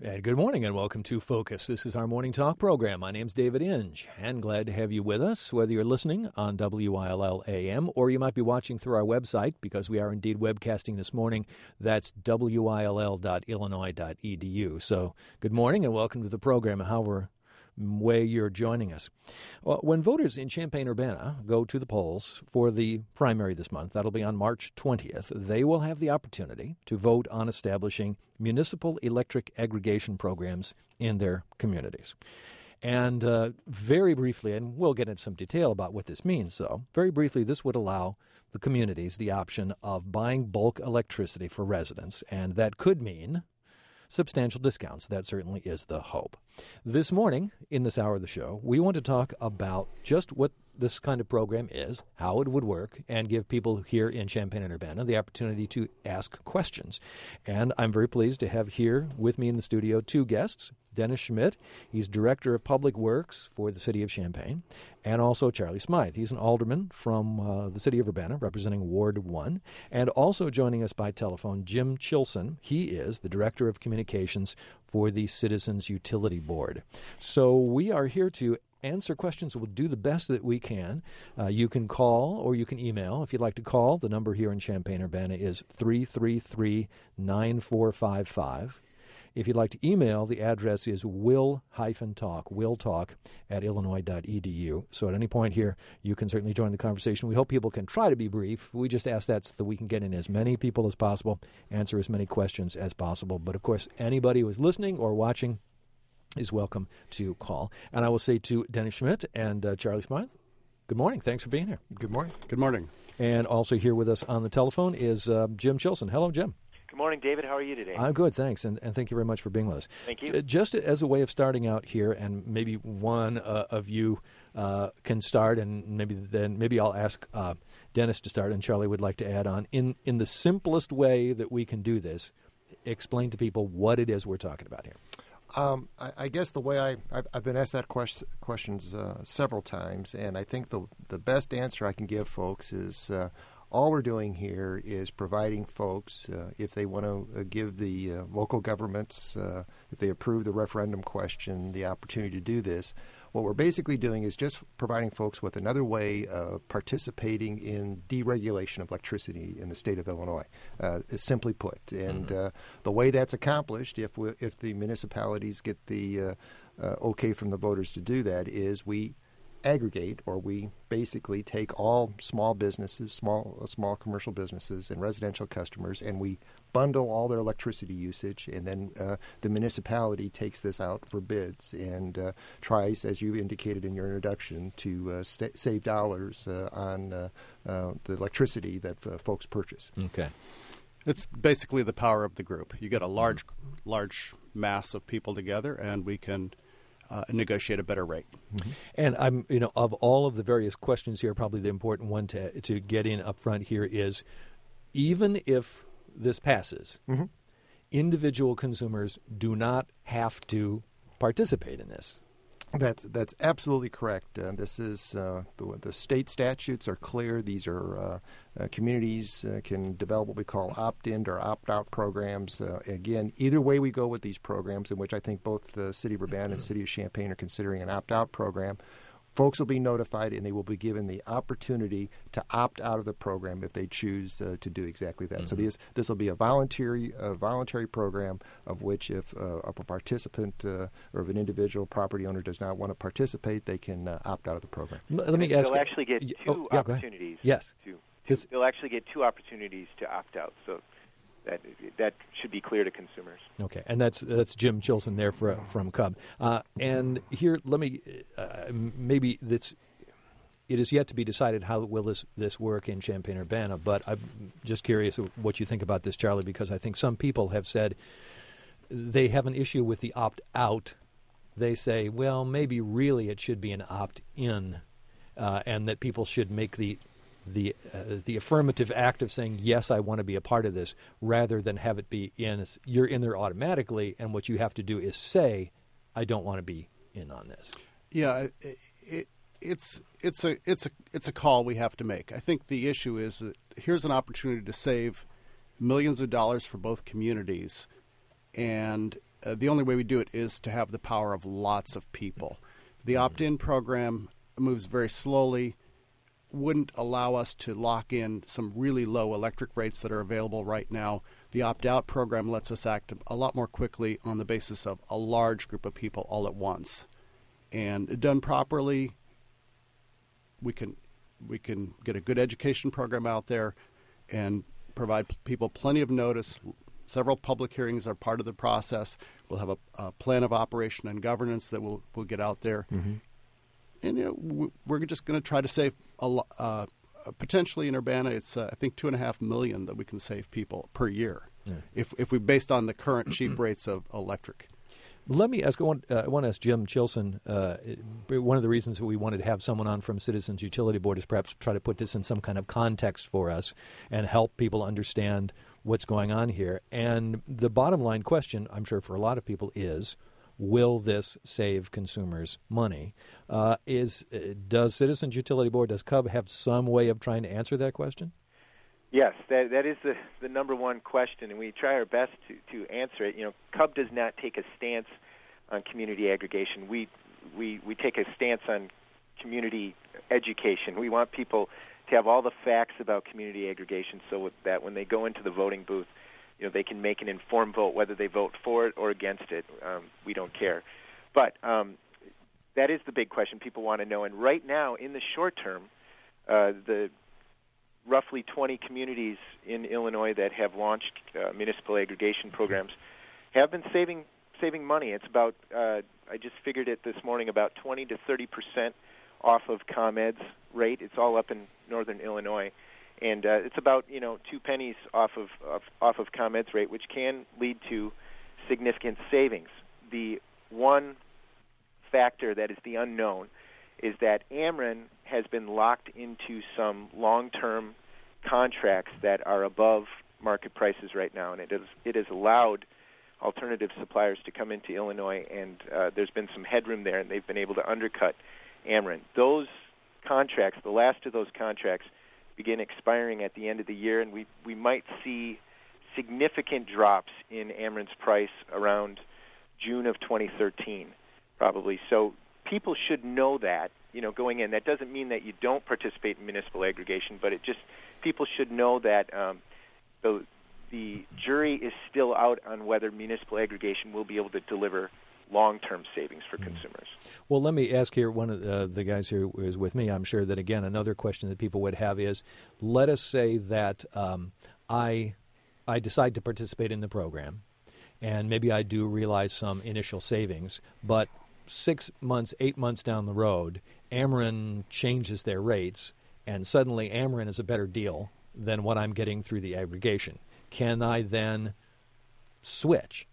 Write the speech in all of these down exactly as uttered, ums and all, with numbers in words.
And good morning and welcome to Focus. This is our morning talk program. My name's David Inge and glad to have you with us, whether you're listening on W I L L A M or you might be watching through our website because we are indeed webcasting this morning. That's W I L L dot illinois dot E D U. So good morning and welcome to the program, however way you're joining us. Well, when voters in Champaign-Urbana go to the polls for the primary this month, that'll be on March twentieth, they will have the opportunity to vote on establishing municipal electric aggregation programs in their communities. And uh, very briefly, and we'll get into some detail about what this means, so very briefly, this would allow the communities the option of buying bulk electricity for residents, and that could mean substantial discounts. That certainly is the hope. This morning, in this hour of the show, we want to talk about just what this kind of program is, how it would work, and give people here in Champaign and Urbana the opportunity to ask questions. And I'm very pleased to have here with me in the studio two guests. Dennis Schmidt, he's Director of Public Works for the City of Champaign, and also Charlie Smythe. He's an alderman from uh, the City of Urbana, representing Ward one. And also joining us by telephone, Jim Chilson. He is the Director of Communications for the Citizens Utility Board. So we are here to answer questions. We'll do the best that we can. Uh, you can call or you can email. If you'd like to call, the number here in Champaign-Urbana is three three three, nine four five five. If you'd like to email, the address is will-talk, willtalk at illinois dot e d u. So at any point here, you can certainly join the conversation. We hope people can try to be brief. We just ask that so that we can get in as many people as possible, answer as many questions as possible. But, of course, anybody who is listening or watching is welcome to call. And I will say to Dennis Schmidt and uh, Charlie Smythe, good morning. Thanks for being here. Good morning. Good morning. And also here with us on the telephone is uh, Jim Chilson. Hello, Jim. Good morning, David. How are you today? I'm good, thanks, and, and thank you very much for being with us. Thank you. Just as a way of starting out here, and maybe one uh, of you uh, can start, and maybe then maybe I'll ask uh, Dennis to start, and Charlie would like to add on. In in the simplest way that we can do this, explain to people what it is we're talking about here. Um, I, I guess the way I, I've, I've been asked that quest, questions uh, several times, and I think the the best answer I can give folks is uh, all we're doing here is providing folks, uh, if they want to uh, give the uh, local governments, uh, if they approve the referendum question, the opportunity to do this. What we're basically doing is just providing folks with another way of participating in deregulation of electricity in the state of Illinois, uh, simply put. And mm-hmm. uh, the way that's accomplished, if we, if the municipalities get the uh, uh, okay from the voters to do that, is we aggregate, or we basically take all small businesses, small uh, small commercial businesses and residential customers, and we bundle all their electricity usage, and then uh, the municipality takes this out for bids and uh, tries, as you indicated in your introduction, to uh, st- save dollars uh, on uh, uh, the electricity that uh, folks purchase. Okay. It's basically the power of the group. You get a large, large mass of people together, and we can Uh, negotiate a better rate. Mm-hmm. And I'm, you know, of all of the various questions here, probably the important one to to get in up front here is, even if this passes, mm-hmm. individual consumers do not have to participate in this. That's that's absolutely correct. Uh, this is uh, the, the state statutes are clear. These are uh, uh, communities uh, can develop what we call opt-in or opt-out programs. Uh, again, either way we go with these programs, in which I think both the City of Urbana and the City of Champaign are considering an opt-out program, folks will be notified and they will be given the opportunity to opt out of the program if they choose uh, to do exactly that. Mm-hmm. So this this will be a voluntary a voluntary program of which if uh, a participant uh, or if an individual property owner does not want to participate, they can uh, opt out of the program. Let me ask. They'll actually get two oh, yeah, opportunities. Yes. To, to, they'll actually get two opportunities to opt out. So that that should be clear to consumers. Okay, and that's that's Jim Chilson there for, from C U B. Uh, and here, let me uh, maybe that's it is yet to be decided how will this this work in Champaign-Urbana. But I'm just curious what you think about this, Charlie, because I think some people have said they have an issue with the opt out. They say, well, maybe really it should be an opt in, uh, and that people should make the the uh, the affirmative act of saying, yes, I want to be a part of this, rather than have it be in, you're in there automatically, and what you have to do is say, I don't want to be in on this. Yeah, it, it, it's it's a it's a it's a call we have to make. I think the issue is that here's an opportunity to save millions of dollars for both communities, and uh, the only way we do it is to have the power of lots of people. The opt-in program moves very slowly, wouldn't allow us to lock in some really low electric rates that are available right now. The opt-out program lets us act a lot more quickly on the basis of a large group of people all at once. And done properly, we can we can get a good education program out there and provide people plenty of notice. Several public hearings are part of the process. We'll have a, a plan of operation and governance that we'll, we'll get out there. Mm-hmm. And you know, we're just going to try to save a lo- uh, potentially in Urbana. It's uh, I think two and a half million that we can save people per year, yeah. if if we based on the current cheap rates of electric. Let me ask. I want, uh, I want to ask Jim Chilson. Uh, one of the reasons that we wanted to have someone on from Citizens Utility Board is perhaps try to put this in some kind of context for us and help people understand what's going on here. And the bottom line question, I'm sure for a lot of people, is: will this save consumers money? Uh, is uh, does Citizens Utility Board, does C U B have some way of trying to answer that question? Yes, that that is the, the number one question, and we try our best to, to answer it. You know, C U B does not take a stance on community aggregation. We we we take a stance on community education. We want people to have all the facts about community aggregation, so that when they go into the voting booth, you know, they can make an informed vote, whether they vote for it or against it. Um, we don't care. But um, that is the big question people want to know. And right now, in the short term, uh, the roughly twenty communities in Illinois that have launched uh, municipal aggregation programs have been saving saving money. It's about, uh, I just figured it this morning, about twenty to thirty percent off of ComEd's rate. It's all up in northern Illinois. And uh, it's about, you know, two pennies off of, of off of ComEd's rate, which can lead to significant savings. The one factor that is the unknown is that Ameren has been locked into some long-term contracts that are above market prices right now, and it, is, it has allowed alternative suppliers to come into Illinois, and uh, there's been some headroom there, and they've been able to undercut Ameren. Those contracts, the last of those contracts, begin expiring at the end of the year, and we, we might see significant drops in Ameren's price around June of twenty thirteen, probably. So people should know that, you know, going in. That doesn't mean that you don't participate in municipal aggregation, but it just, people should know that um, the, the jury is still out on whether municipal aggregation will be able to deliver long-term savings for consumers. Well, let me ask here, one of the, the guys here is with me. I'm sure that, again, another question that people would have is, let us say that um, I I decide to participate in the program, and maybe I do realize some initial savings, but six months, eight months down the road, Ameren changes their rates, and suddenly Ameren is a better deal than what I'm getting through the aggregation. Can I then switch?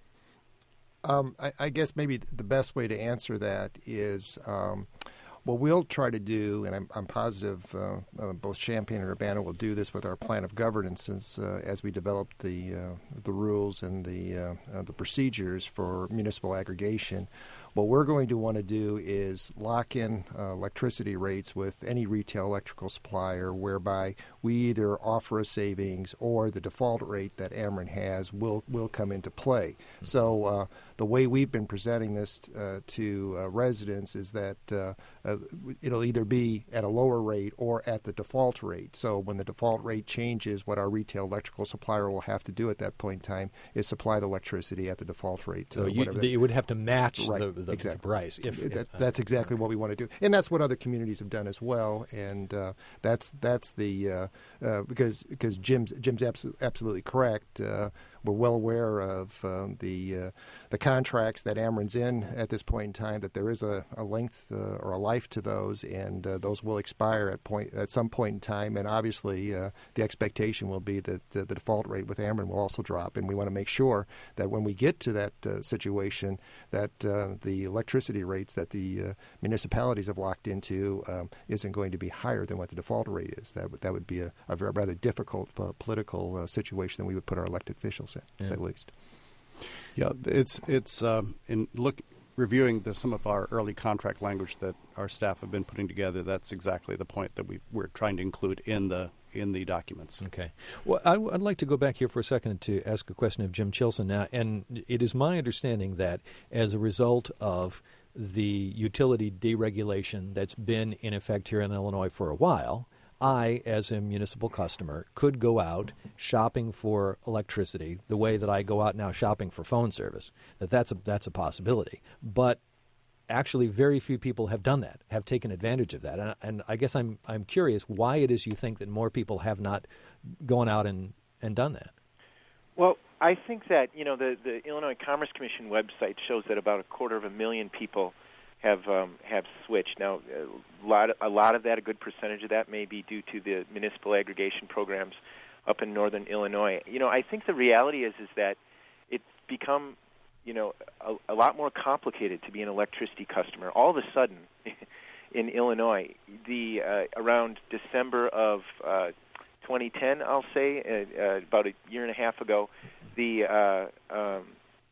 Um, I, I guess maybe the best way to answer that is um, what we'll try to do, and I'm, I'm positive uh, uh, both Champaign and Urbana will do this with our plan of governance as, uh, as we develop the uh, the rules and the uh, uh, the procedures for municipal aggregation. What we're going to want to do is lock in uh, electricity rates with any retail electrical supplier, whereby we either offer a savings or the default rate that Ameren has will will come into play. Mm-hmm. So uh, the way we've been presenting this uh, to uh, residents is that uh, uh, it'll either be at a lower rate or at the default rate. So when the default rate changes, what our retail electrical supplier will have to do at that point in time is supply the electricity at the default rate. So uh, you, that, you would have to match right. the, the, exactly. the price. If, that, if, that's exactly what we want to do, and that's what other communities have done as well. And uh, that's that's the uh, uh, because because Jim's Jim's abs- absolutely correct. Uh, we're well aware of um, the uh, the contracts that Ameren's in at this point in time. That there is a, a length uh, or a life to those, and uh, those will expire at point at some point in time. And obviously, uh, the expectation will be that uh, the default rate with Ameren will also drop. And we want to make sure that when we get to that uh, situation, that uh, the electricity rates that the uh, municipalities have locked into um, isn't going to be higher than what the default rate is. That would that would be a, a very, rather difficult uh, political uh, situation that we would put our elected officials in, yeah. to say the least. Yeah, it's it's um, in look reviewing the, some of our early contract language that our staff have been putting together. That's exactly the point that we we're trying to include in the in the documents. Okay. Well, I, I'd like to go back here for a second to ask a question of Jim Chilson now. And it is my understanding that as a result of the utility deregulation that's been in effect here in Illinois for a while, I, as a municipal customer, could go out shopping for electricity the way that I go out now shopping for phone service. That that's a, that's a possibility. But actually, very few people have done that, have taken advantage of that. And, and I guess I'm I'm curious why it is you think that more people have not gone out and, and done that. Well, I think that, you know, the, the Illinois Commerce Commission website shows that about a quarter of a million people have um, have switched. Now, a lot, a lot of that, a good percentage of that may be due to the municipal aggregation programs up in northern Illinois. You know, I think the reality is is that it's become, you know, a, a lot more complicated to be an electricity customer. All of a sudden, in Illinois, the uh, around December of uh, twenty ten, I'll say, uh, uh, about a year and a half ago, the uh, um,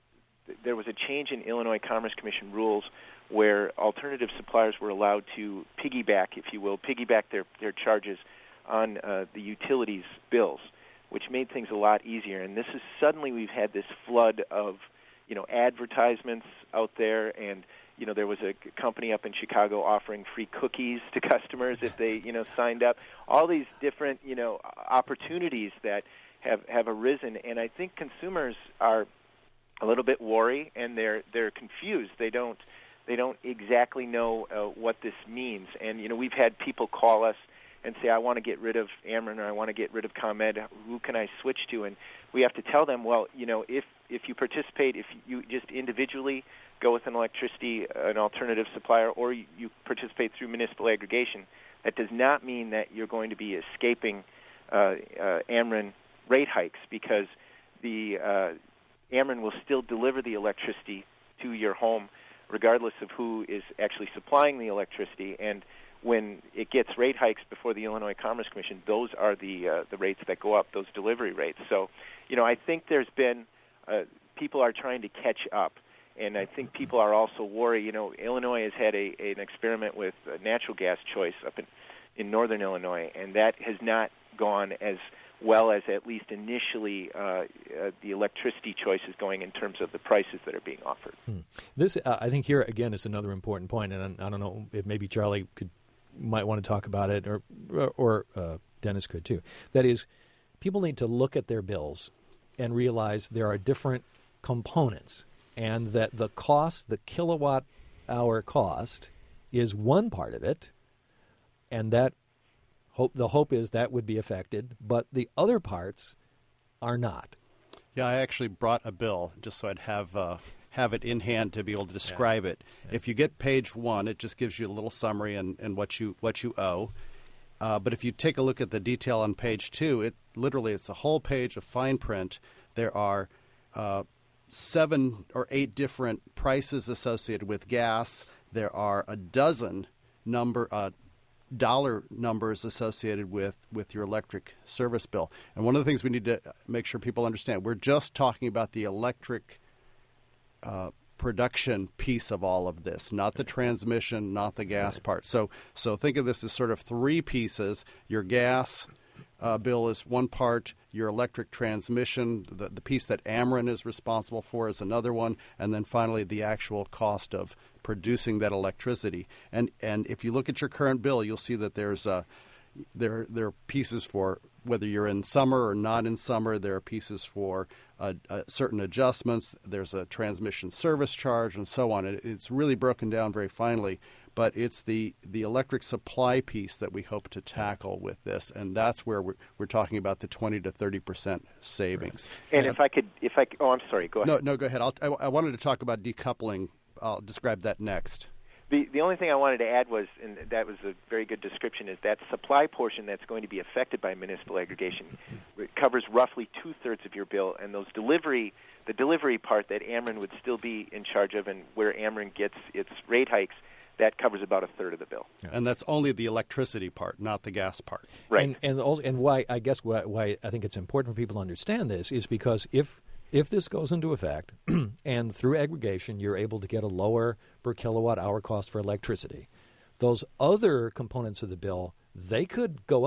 th- there was a change in Illinois Commerce Commission rules where alternative suppliers were allowed to piggyback, if you will, piggyback their, their charges on uh, the utilities bills, which made things a lot easier. And this is suddenly we've had this flood of, you know, advertisements out there, and you know there was a company up in Chicago offering free cookies to customers if they, you know, signed up. All these different, you know, opportunities that have have arisen, and I think consumers are a little bit worried and they're they're confused. They don't they don't exactly know uh, what this means. And you know we've had people call us and say, I want to get rid of Ameren or I want to get rid of ComEd. Who can I switch to? And we have to tell them, well, you know, if if you participate, if you just individually go with an electricity, an alternative supplier, or you, you participate through municipal aggregation, that does not mean that you're going to be escaping uh, uh, Ameren rate hikes, because the uh, Ameren will still deliver the electricity to your home regardless of who is actually supplying the electricity. And when it gets rate hikes before the Illinois Commerce Commission, those are the uh, the rates that go up, those delivery rates. So, you know, I think there's been, uh, people are trying to catch up. And I think people are also worried. You know, Illinois has had a, an experiment with a natural gas choice up in, in northern Illinois, and that has not gone as well as at least initially uh, uh, the electricity choice is going in terms of the prices that are being offered. Hmm. This, uh, I think, here again is another important point, and I, I don't know if maybe Charlie could might want to talk about it, or or uh, Dennis could too. That is, people need to look at their bills and realize there are different components, and that the cost, the kilowatt hour cost, is one part of it, and that hope the hope is that would be affected, but the other parts are not. Yeah, I actually brought a bill just so I'd have uh, have it in hand to be able to describe yeah. it. Yeah. If you get page one, it just gives you a little summary and, and what you what you owe. Uh, but if you take a look at the detail on page two, it literally it's a whole page of fine print. There are uh, seven or eight different prices associated with gas. There are a dozen number uh, dollar numbers associated with, with your electric service bill. And one of the things we need to make sure people understand, we're just talking about the electric uh, production piece of all of this, not the transmission, not the gas part. So so think of this as sort of three pieces. Your gas uh, bill is one part, your electric transmission, the, the piece that Ameren is responsible for is another one, and then finally the actual cost of producing that electricity. And and if you look at your current bill, you'll see that there's uh, there there are pieces for whether you're in summer or not in summer. There are pieces for uh, uh, certain adjustments. There's a transmission service charge and so on. It, it's really broken down very finely. But it's the, the electric supply piece that we hope to tackle with this, and that's where we're, we're talking about the twenty to thirty percent savings. And uh, if I could, if I oh, I'm sorry, go ahead. No, no, go ahead. I'll, I, I wanted to talk about decoupling. I'll describe that next. The the only thing I wanted to add was, and that was a very good description, is that supply portion that's going to be affected by municipal aggregation covers roughly two-thirds of your bill, and those delivery, the delivery part that Ameren would still be in charge of and where Ameren gets its rate hikes, that covers about a third of the bill. Yeah. And that's only the electricity part, not the gas part. Right. And and, also, and why I guess why, why I think it's important for people to understand this is because if if this goes into effect and through aggregation you're able to get a lower per kilowatt hour cost for electricity, those other components of the bill, they could go up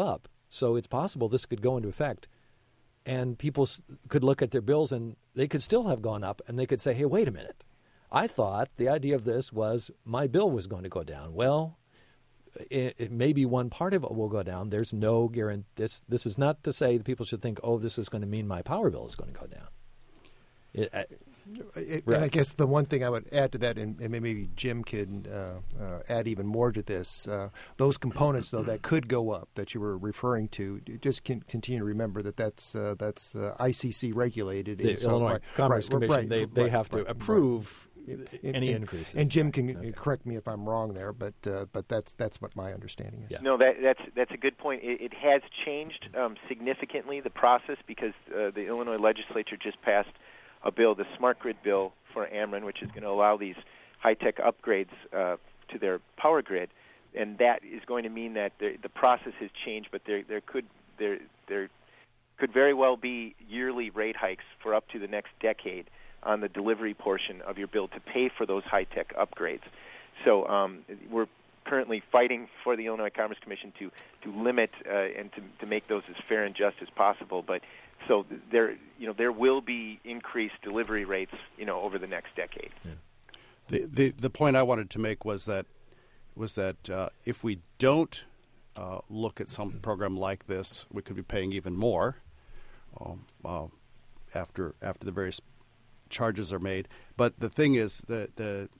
So it's possible this could go into effect, and people s- could look at their bills and they could still have gone up, and they could say, hey, wait a minute. I thought the idea of this was my bill was going to go down. Well, it, it maybe one part of it will go down. There's no guarantee. This, this is not to say that people should think, oh, this is going to mean my power bill is going to go down. It, I, It, Right. And I guess the one thing I would add to that, and, and maybe Jim can uh, uh, add even more to this, uh, those components, though, that could go up that you were referring to, just can continue to remember that that's uh, that's uh, I C C regulated. the And so- Illinois right, Commerce right, Commission, right, they, they right, have to right, approve right. any and, increases. And Jim can Okay. correct me if I'm wrong there, but uh, but that's that's what my understanding is. Yeah. No, that, that's that's a good point. It, it has changed um, significantly, the process, because uh, the Illinois legislature just passed a bill, the Smart Grid bill for Ameren, which is going to allow these high-tech upgrades uh, to their power grid, and that is going to mean that the, the process has changed. But there there could there there could very well be yearly rate hikes for up to the next decade on the delivery portion of your bill to pay for those high-tech upgrades. So um, we're currently fighting for the Illinois Commerce Commission to to limit uh, and to to make those as fair and just as possible. But so there, you know, there will be increased delivery rates, you know, over the next decade. Yeah. The, the the point I wanted to make was that was that uh, if we don't uh, look at some program like this, we could be paying even more um, uh, after after the various charges are made. But the thing is, the the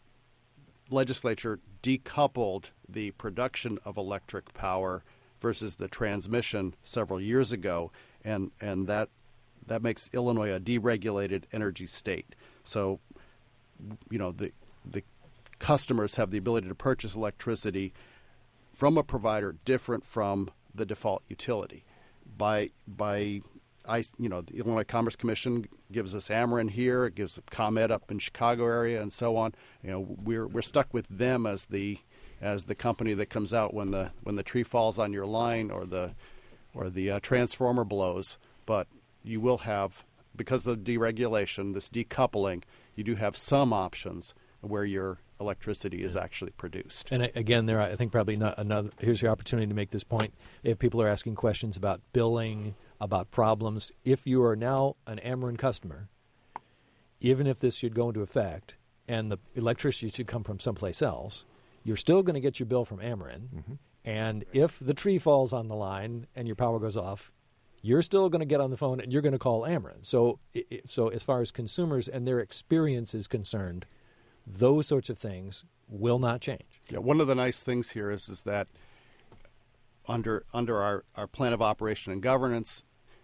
legislature decoupled the production of electric power versus the transmission several years ago, and and that that makes Illinois a deregulated energy state. So, you know, the the customers have the ability to purchase electricity from a provider different from the default utility. By by, I you know, the Illinois Commerce Commission gives us Ameren here, it gives ComEd up in Chicago area, and so on. You know, we're we're stuck with them as the as the company that comes out when the when the tree falls on your line or the or the uh, transformer blows. But you will have, because of the deregulation, this decoupling, you do have some options where your electricity is actually produced. And again, there, I think probably not another. Here's your opportunity to make this point. If people are asking questions about billing, about problems, if you are now an Ameren customer, even if this should go into effect and the electricity should come from someplace else, you're still going to get your bill from Ameren. Mm-hmm. And if the tree falls on the line and your power goes off, you're still going to get on the phone and you're going to call Ameren. So, so as far as consumers and their experience is concerned, those sorts of things will not change. Yeah, one of the nice things here is is that under under our, our plan of operation and governance,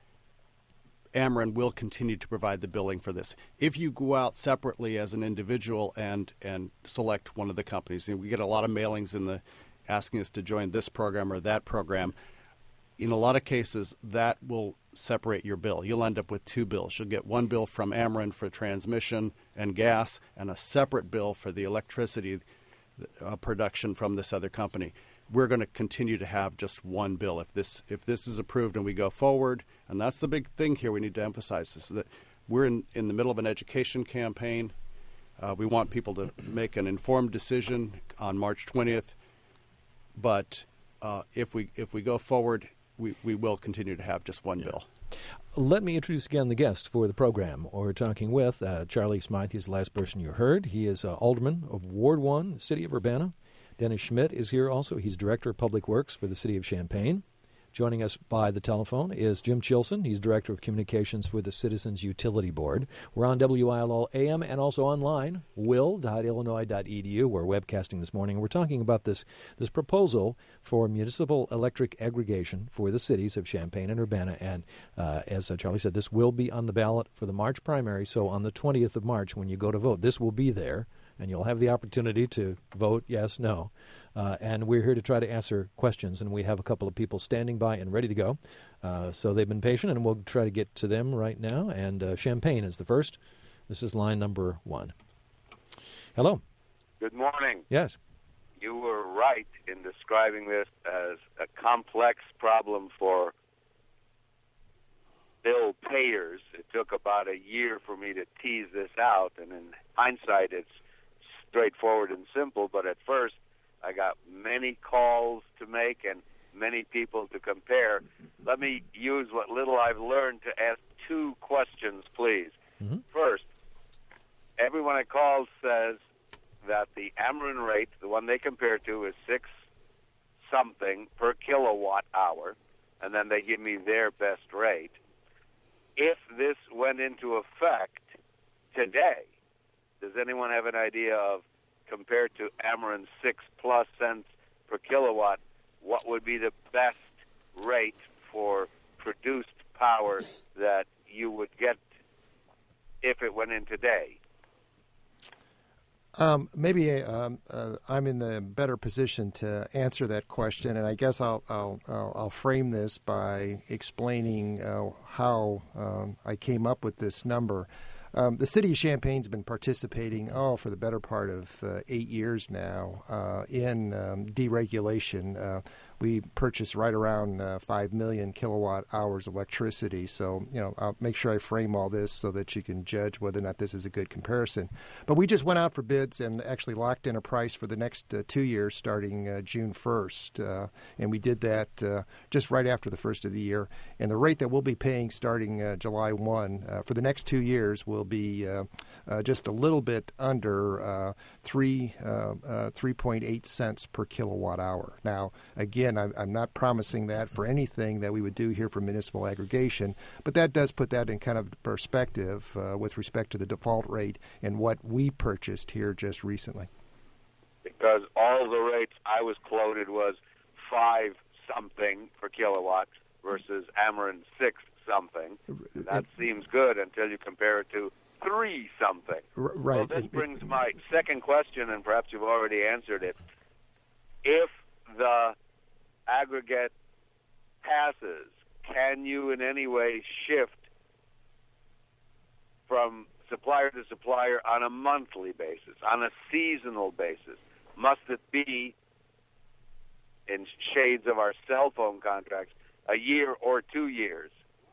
Ameren will continue to provide the billing for this. If you go out separately as an individual and and select one of the companies, and we get a lot of mailings in the asking us to join this program or that program, in a lot of cases that will separate your bill. You'll end up with two bills. You'll get one bill from Ameren for transmission and gas, and a separate bill for the electricity uh, production from this other company. We're going to continue to have just one bill if this if this is approved and we go forward. And that's the big thing here we need to emphasize, is that we're in, in the middle of an education campaign. Uh, we want people to make an informed decision on March twentieth. But uh, if we if we go forward, we, we will continue to have just one Yeah. bill. Let me introduce again the guest for the program. We're talking with uh, Charlie Smythe. He's the last person you heard. He is uh, alderman of Ward one, City of Urbana. Dennis Schmidt is here also. He's Director of Public Works for the City of Champaign. Joining us by the telephone is Jim Chilson. He's Director of Communications for the Citizens Utility Board. We're on W I L L A M and also online, will dot illinois dot e d u. We're webcasting this morning. We're talking about this, this proposal for municipal electric aggregation for the cities of Champaign and Urbana. And uh, as uh, Charlie said, this will be on the ballot for the March primary. So on the twentieth of March, when you go to vote, this will be there. And you'll have the opportunity to vote yes, no. Uh, and we're here to try to answer questions, and we have a couple of people standing by and ready to go. Uh, so they've been patient, and we'll try to get to them right now. And uh, Champaign is the first. This is line number one. Hello. Good morning. Yes. You were right in describing this as a complex problem for bill payers. It took about a year for me to tease this out, and in hindsight, it's straightforward and simple, but at first I got many calls to make, and many people to compare. Let me use what little I've learned to ask two questions, please. Mm-hmm. First, everyone I call says that the Ameren rate, the one they compare to, is six something per kilowatt hour, and then they give me their best rate. If this went into effect today, does anyone have an idea of, compared to Ameren's six plus cents per kilowatt, what would be the best rate for produced power that you would get if it went in today? Um, maybe um, uh, I'm in the better position to answer that question, and I guess I'll I'll, I'll, I'll frame this by explaining uh, how um, I came up with this number. Um, the city of Champaign's been participating, oh, for the better part of uh, eight years now uh, in um, deregulation. Uh, we purchase right around uh, five million kilowatt hours of electricity. So, you know, I'll make sure I frame all this so that you can judge whether or not this is a good comparison. But we just went out for bids and actually locked in a price for the next uh, two years starting uh, June first. Uh, and we did that uh, just right after the first of the year. And the rate that we'll be paying starting uh, July first uh, for the next two years will be uh, uh, just a little bit under uh, three, uh, uh, three point eight cents per kilowatt hour. Now, again, I'm, I'm not promising that for anything that we would do here for municipal aggregation, but that does put that in kind of perspective uh, with respect to the default rate and what we purchased here just recently. Because all the rates I was quoted was five something per kilowatt versus Ameren six something. That it, seems good until you compare it to three something. Right. So this it, brings it, my second question, and perhaps you've already answered it. If the aggregate passes, can you in any way shift from supplier to supplier on a monthly basis, on a seasonal basis? Must it be, in shades of our cell phone contracts, a year or two years?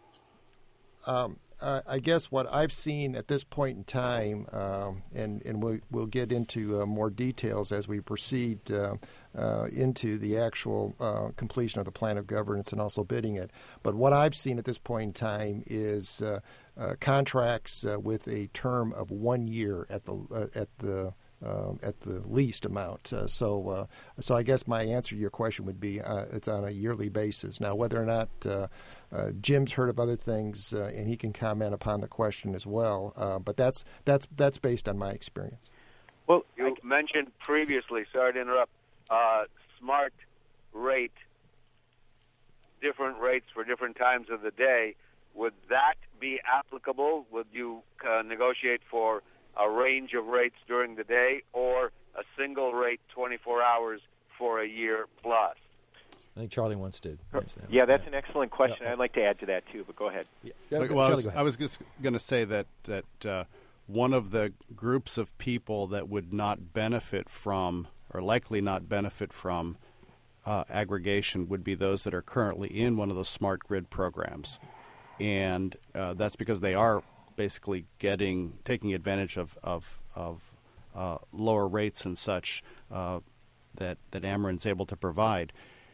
Um, uh, I guess what I've seen at this point in time, um, and, and we'll, we'll get into uh, more details as we proceed uh, uh, into the actual uh, completion of the plan of governance and also bidding it. But what I've seen at this point in time is uh, uh, contracts uh, with a term of one year at the uh, at the Um, at the least amount. Uh, so uh, so I guess my answer to your question would be uh, it's on a yearly basis. Now, whether or not uh, uh, Jim's heard of other things, uh, and he can comment upon the question as well, uh, but that's that's that's based on my experience. Well, you I... mentioned previously, sorry to interrupt, uh, smart rate, different rates for different times of the day. Would that be applicable? Would you uh, negotiate for a range of rates during the day, or a single rate twenty-four hours for a year plus? I think Charlie wants to answer that. Yeah, that's an excellent question. Yeah. I'd like to add to that, too, but go ahead. Yeah. Well, Charlie, I was, go ahead. I was just going to say that, that uh, one of the groups of people that would not benefit from, or likely not benefit from, uh, aggregation would be those that are currently in one of those smart grid programs. And uh, that's because they are basically getting taking advantage of of, of uh, lower rates and such uh, that that Ameren's able to provide.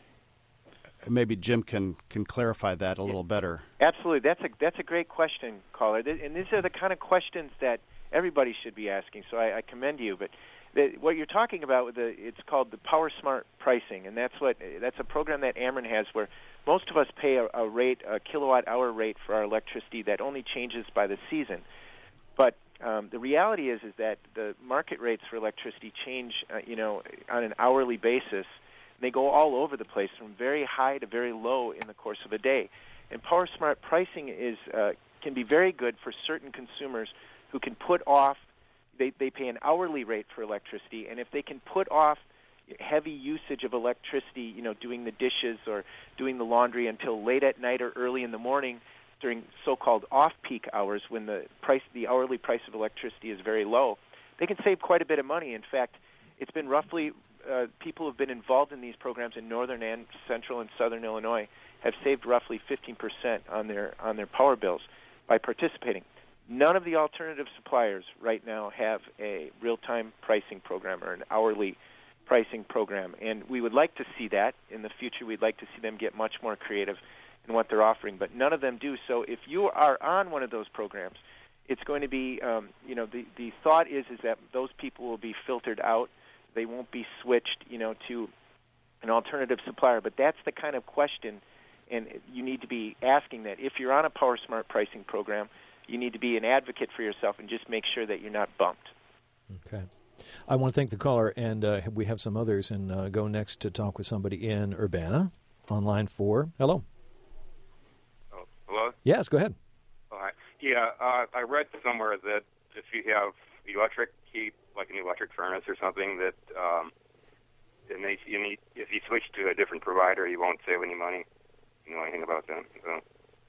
Maybe Jim can, can clarify that a little better. Absolutely, that's a that's a great question, caller. And these are the kind of questions that everybody should be asking. So I, I commend you. But the, what you're talking about with the it's called the Power Smart pricing, and that's what that's a program that Ameren has where most of us pay a, a rate, a kilowatt-hour rate for our electricity that only changes by the season. But um, the reality is, is that the market rates for electricity change, uh, you know, on an hourly basis. They go all over the place, from very high to very low in the course of a day. And Power Smart pricing is uh, can be very good for certain consumers who can put off. They they pay an hourly rate for electricity, and if they can put off heavy usage of electricity, you know, doing the dishes or doing the laundry until late at night or early in the morning during so-called off-peak hours when the price, the hourly price of electricity is very low, they can save quite a bit of money. In fact, it's been roughly, uh, people who have been involved in these programs in northern and central and southern Illinois have saved roughly fifteen percent on their on their power bills by participating. None of the alternative suppliers right now have a real-time pricing program or an hourly pricing program. And we would like to see that in the future. We'd like to see them get much more creative in what they're offering, but none of them do. So if you are on one of those programs, it's going to be, um, you know, the, the thought is is that those people will be filtered out. They won't be switched, you know, to an alternative supplier. But that's the kind of question, and you need to be asking that. If you're on a PowerSmart pricing program, you need to be an advocate for yourself and just make sure that you're not bumped. Okay. I want to thank the caller, and uh, we have some others, and uh, go next to talk with somebody in Urbana on line four. Hello. Oh, hello? Yes, go ahead. Oh, hi. Yeah, uh, I read somewhere that if you have electric heat, like an electric furnace or something, that um, it may, you need, if you switch to a different provider, you won't save any money. You know anything about that? So.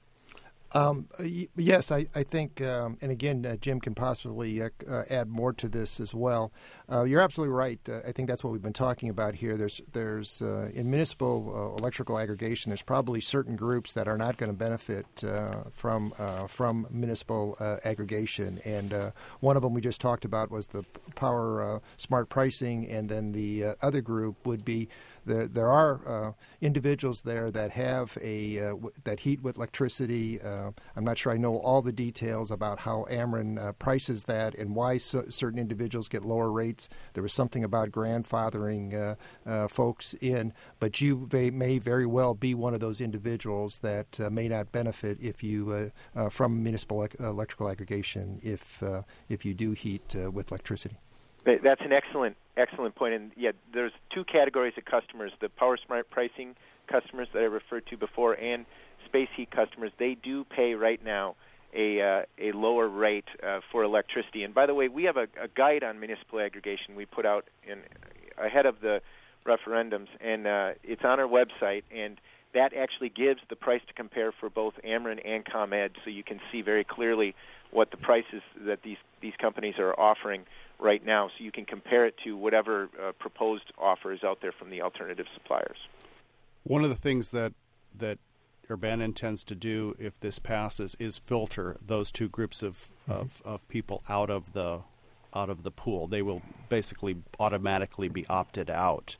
Um, y- yes, I, I think, um, and again, uh, Jim can possibly uh, uh, add more to this as well. Uh, you're absolutely right. Uh, I think that's what we've been talking about here. There's, there's uh, in municipal uh, electrical aggregation, there's probably certain groups that are not going to benefit uh, from uh, from municipal uh, aggregation, and uh, one of them we just talked about was the Power uh, Smart pricing, and then the uh, other group would be there. There are uh, individuals there that have a uh, w- that heat with electricity. Uh, Uh, I'm not sure I know all the details about how Ameren uh, prices that and why so, certain individuals get lower rates. There was something about grandfathering uh, uh, folks in, but you may, may very well be one of those individuals that uh, may not benefit if you uh, uh, from municipal ec- electrical aggregation if uh, if you do heat uh, with electricity. That's an excellent excellent point. And yeah, there's two categories of customers: the PowerSmart pricing customers that I referred to before, and space heat customers. They do pay right now a uh, a lower rate uh, for electricity. And by the way, we have a, a guide on municipal aggregation we put out in ahead of the referendums, and uh, it's on our website. And that actually gives the price to compare for both Ameren and ComEd, so you can see very clearly what the prices that these these companies are offering right now, so you can compare it to whatever uh, proposed offer is out there from the alternative suppliers. One of the things that that Urbana intends to do, if this passes, is filter those two groups of, mm-hmm. of, of people out of the out of the pool. They will basically automatically be opted out,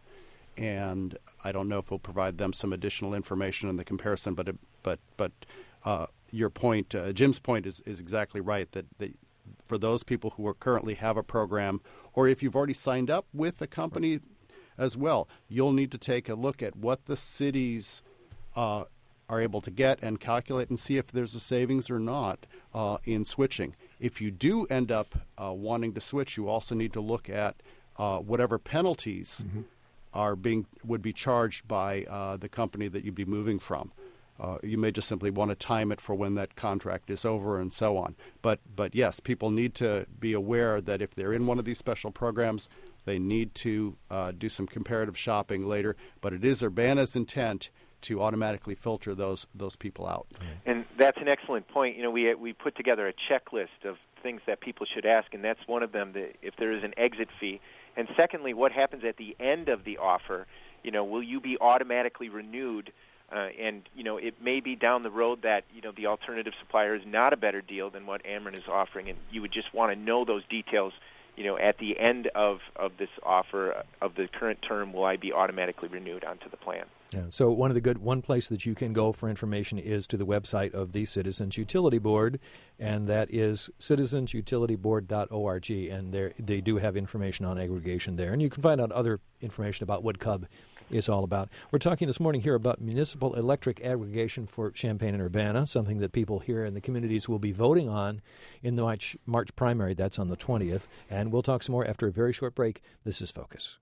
and I don't know if we'll provide them some additional information in the comparison. But it, but but uh, your point, uh, Jim's point, is, is exactly right. That, that for those people who are currently have a program, or if you've already signed up with a company right. as well, you'll need to take a look at what the city's uh, are able to get and calculate and see if there's a savings or not uh, in switching. If you do end up uh, wanting to switch, you also need to look at uh, whatever penalties mm-hmm. are being would be charged by uh, the company that you'd be moving from. Uh, you may just simply want to time it for when that contract is over and so on. But but yes, people need to be aware that if they're in one of these special programs, they need to uh, do some comparative shopping later. But it is Urbana's intent to automatically filter those those people out. And that's an excellent point. You know, we we put together a checklist of things that people should ask, and that's one of them, that if there is an exit fee. And secondly, what happens at the end of the offer? You know, will you be automatically renewed? Uh, and, you know, it may be down the road that, you know, the alternative supplier is not a better deal than what Ameren is offering, and you would just want to know those details. You know, at the end of, of this offer of the current term, will I be automatically renewed onto the plan? Yeah. So one of the good one place that you can go for information is to the website of the Citizens Utility Board, and that is citizens utility board dot org, and there they do have information on aggregation there, and you can find out other information about what C U B is all about. We're talking this morning here about municipal electric aggregation for Champaign and Urbana, something that people here in the communities will be voting on in the March, March primary. That's on the twentieth, and we'll talk some more after a very short break. This is Focus.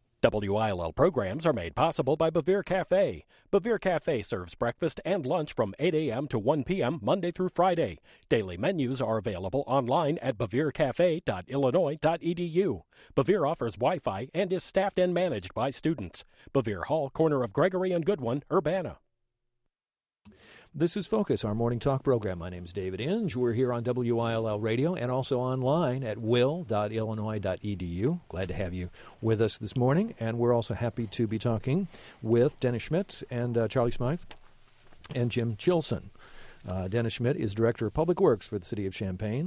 W I L L programs are made possible by Bevere Cafe. Bevere Cafe serves breakfast and lunch from eight a.m. to one p.m. Monday through Friday. Daily menus are available online at bevere cafe dot illinois dot e d u. Bevere offers Wi-Fi and is staffed and managed by students. Bevere Hall, corner of Gregory and Goodwin, Urbana. This is Focus, our morning talk program. My name is David Inge. We're here on W I L L Radio and also online at will dot illinois dot e d u. Glad to have you with us this morning. And we're also happy to be talking with Dennis Schmidt and uh, Charlie Smythe and Jim Chilson. Uh, Dennis Schmidt is Director of Public Works for the City of Champaign.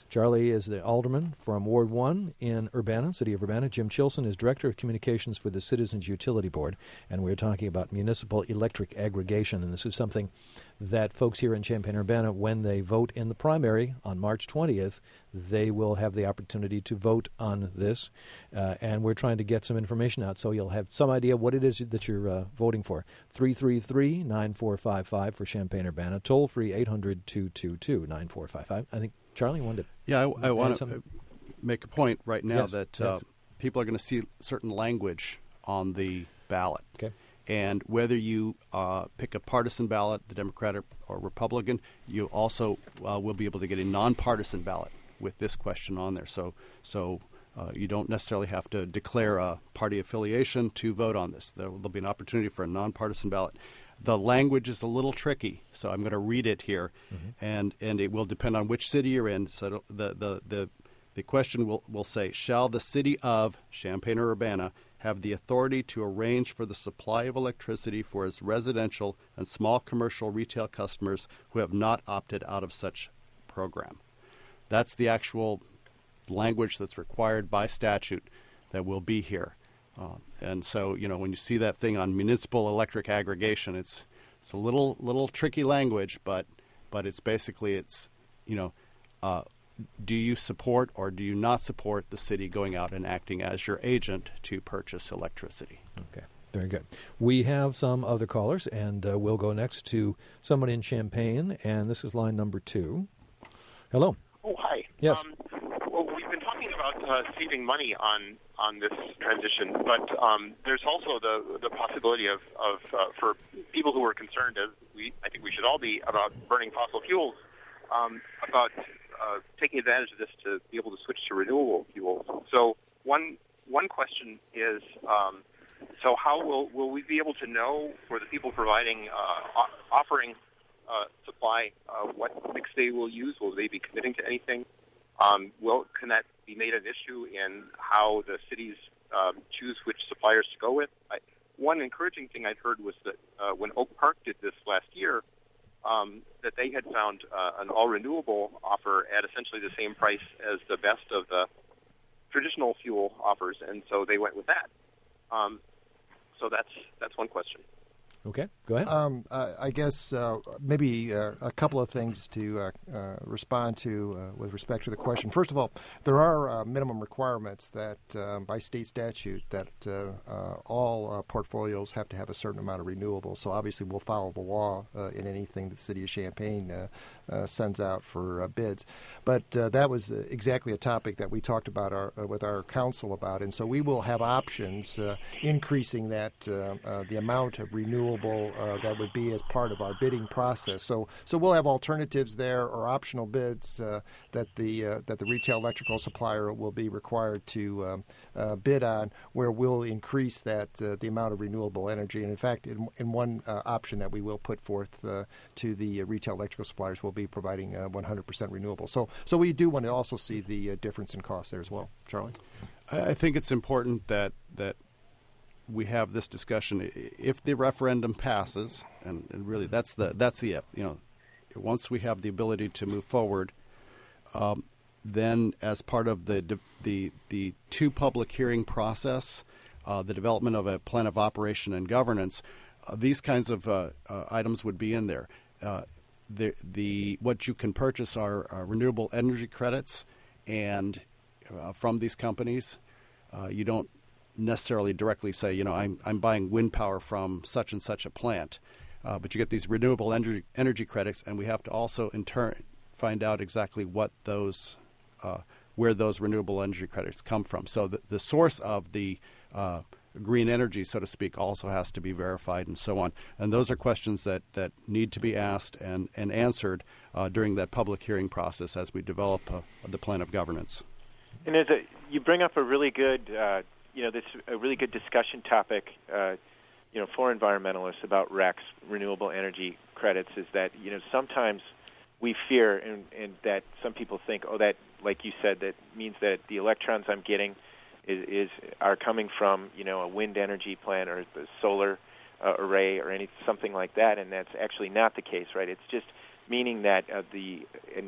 Charlie is the alderman from Ward one in Urbana, City of Urbana. Jim Chilson is Director of Communications for the Citizens Utility Board, and we're talking about municipal electric aggregation, and this is something that folks here in Champaign-Urbana, when they vote in the primary on March twentieth, they will have the opportunity to vote on this, uh, and we're trying to get some information out so you'll have some idea what it is that you're uh, voting for. three three three, nine four five five for Champaign-Urbana, toll-free eight hundred, two two two, nine four five five. I think, Charlie, you wanted to Yeah, I, I want something? to make a point right now Yes, that yes. uh, people are going to see certain language on the ballot. Okay. And whether you uh, pick a partisan ballot, the Democratic or Republican, you also uh, will be able to get a nonpartisan ballot with this question on there. So, so uh, you don't necessarily have to declare a party affiliation to vote on this. There will be an opportunity for a nonpartisan ballot. The language is a little tricky, so I'm going to read it here, mm-hmm. and and it will depend on which city you're in. So the the the, the question will will say, shall the city of Champaign or Urbana have the authority to arrange for the supply of electricity for its residential and small commercial retail customers who have not opted out of such program? That's the actual language that's required by statute that will be here. Uh, and so, you know, when you see that thing on municipal electric aggregation, it's it's a little little tricky language, but but it's basically it's, you know, uh, do you support or do you not support the city going out and acting as your agent to purchase electricity? Okay, very good. We have some other callers, and uh, we'll go next to someone in Champaign, and this is line number two. Hello. Oh, hi. Yes. Um, well, we've been talking about uh, saving money on on this transition, but um, there's also the the possibility of, of uh, for people who are concerned, as we I think we should all be, about burning fossil fuels, um, about uh, taking advantage of this to be able to switch to renewable fuels. So one one question is, um, so how will will we be able to know for the people providing uh, offering uh, supply uh, what mix they will use? Will they be committing to anything? Um, will can that be made an issue in how the cities um, choose which suppliers to go with? I, one encouraging thing I'd heard was that uh, when Oak Park did this last year, um, that they had found uh, an all-renewable offer at essentially the same price as the best of the traditional fuel offers, and so they went with that. Um, so that's that's one question. Okay, go ahead. Um, uh, I guess uh, maybe uh, a couple of things to uh, uh, respond to uh, with respect to the question. First of all, there are uh, minimum requirements that uh, by state statute that uh, uh, all uh, portfolios have to have a certain amount of renewables. So obviously we'll follow the law uh, in anything that the City of Champaign uh, uh, sends out for uh, bids. But uh, that was exactly a topic that we talked about our, uh, with our council about. And so we will have options uh, increasing that uh, uh, the amount of renewable Uh, that would be as part of our bidding process. So, so we'll have alternatives there or optional bids uh, that the uh, that the retail electrical supplier will be required to um, uh, bid on, where we'll increase that uh, the amount of renewable energy. And in fact, in, in one uh, option that we will put forth uh, to the uh, retail electrical suppliers, will be providing uh, one hundred percent renewable. So, so we do want to also see the uh, difference in cost there as well. Charlie, I, I think it's important that that. we have this discussion. If the referendum passes, and, and really that's the that's the if, you know, once we have the ability to move forward, um, then as part of the the the two public hearing process, uh, the development of a plan of operation and governance, uh, these kinds of uh, uh, items would be in there. Uh, the the what you can purchase are, are renewable energy credits, and uh, from these companies, uh, you don't necessarily directly say, you know, I'm I'm buying wind power from such and such a plant, uh, but you get these renewable energy energy credits, and we have to also in turn find out exactly what those, uh, where those renewable energy credits come from. So the the source of the uh, green energy, so to speak, also has to be verified, and so on. And those are questions that, that need to be asked and and answered uh, during that public hearing process as we develop uh, the plan of governance. And there's a, you bring up a really good. Uh, You know, this a really good discussion topic, uh, you know, for environmentalists about R E Cs, renewable energy credits, is that, you know, sometimes we fear and, and that some people think, oh, that, like you said, that means that the electrons I'm getting is, is are coming from, you know, a wind energy plant or the solar uh, array or any something like that, and that's actually not the case, right? It's just meaning that uh, the an,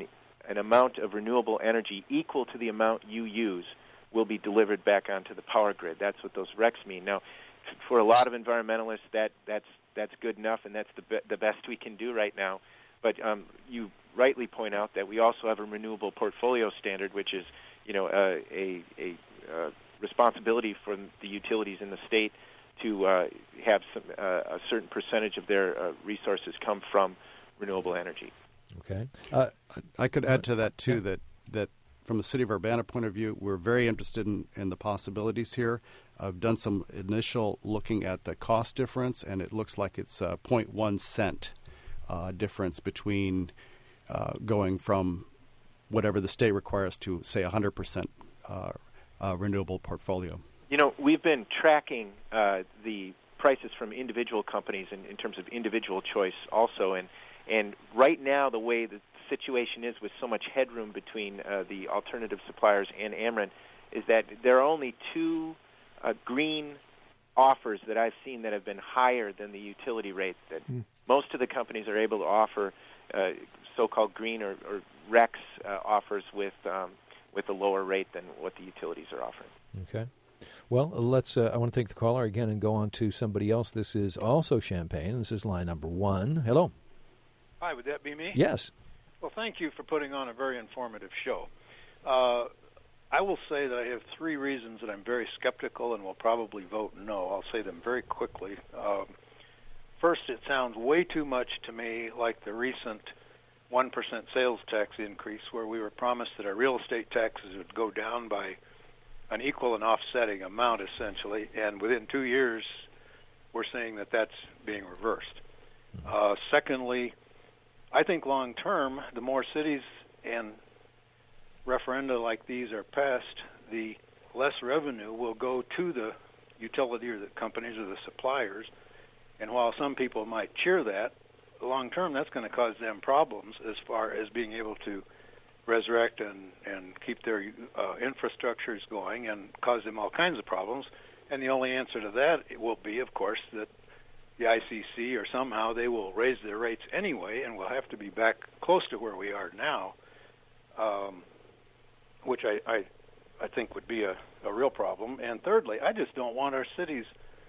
an amount of renewable energy equal to the amount you use will be delivered back onto the power grid. That's what those recs mean. Now, for a lot of environmentalists, that that's that's good enough, and that's the be- the best we can do right now. But um, you rightly point out that we also have a renewable portfolio standard, which is, you know, uh, a a uh, responsibility for the utilities in the state to uh, have some, uh, a certain percentage of their uh, resources come from renewable energy. Okay. Uh, I could add to that, too, that, that from the City of Urbana point of view, we're very interested in, in the possibilities here. I've done some initial looking at the cost difference, and it looks like it's a zero point one cent uh, difference between uh, going from whatever the state requires to, say, one hundred percent uh, uh, renewable portfolio. You know, we've been tracking uh, the prices from individual companies in, in terms of individual choice also, and and right now the way the situation is with so much headroom between uh, the alternative suppliers and Ameren is that there are only two uh, green offers that I've seen that have been higher than the utility rate. That mm. most of the companies are able to offer uh, so-called green or, or RECs uh, offers with um, with a lower rate than what the utilities are offering. Okay. Well, let's. Uh, I want to thank the caller again and go on to somebody else. This is also Champaign. This is line number one. Hello. Hi, would that be me? Yes. Well, thank you for putting on a very informative show. Uh, I will say that I have three reasons that I'm very skeptical and will probably vote no. I'll say them very quickly. Um, first, it sounds way too much to me like the recent one percent sales tax increase, where we were promised that our real estate taxes would go down by an equal and offsetting amount, essentially, and within two years, we're saying that that's being reversed. Uh, secondly, I think long-term, the more cities and referenda like these are passed, the less revenue will go to the utility or the companies or the suppliers. And while some people might cheer that, long-term, that's going to cause them problems as far as being able to resurrect and, and keep their uh, infrastructures going and cause them all kinds of problems. And the only answer to that it will be, of course, that the I C C or somehow they will raise their rates anyway, and we'll have to be back close to where we are now, um, which I, I I think would be a, a real problem. And thirdly, I just don't want our cities